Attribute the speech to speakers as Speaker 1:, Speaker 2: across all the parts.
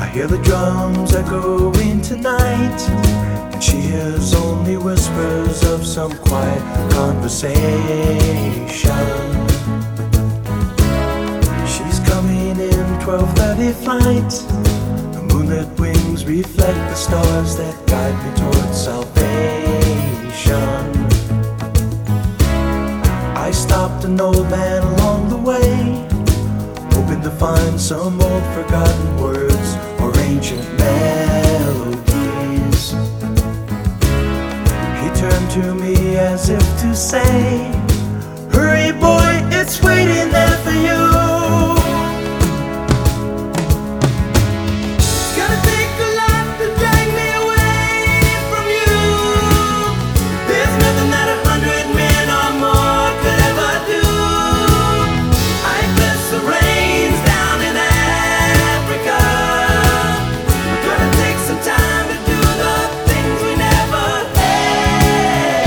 Speaker 1: hear the drums echoing tonight, and she hears only whispers of some quiet conversation. She's coming in 12:30 flight. The moonlit wings reflect the stars that guide me towards salvation. I stopped an old man along the way, hoping to find some old forgotten words or ancient melodies. He turned to me as if to say, "Hurry boy, it's waiting there for you." It's gonna take a lot to drag me away from you. There's nothing that 100 men or more could ever do. I bless the rains down in Africa. We're gonna take some time to do the things we never had.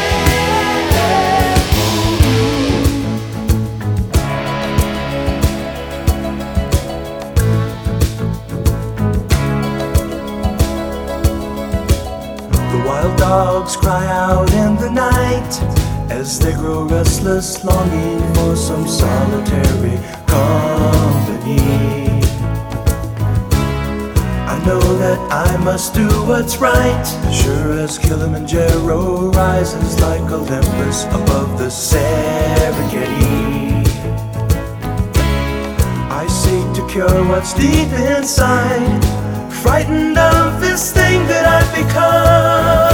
Speaker 1: The wild dogs cry out in the night as they grow restless, longing for some solitary company. I know that I must do what's right, sure as Kilimanjaro rises like Olympus above the Serengeti. I seek to cure what's deep inside, frightened of this thing that I've become.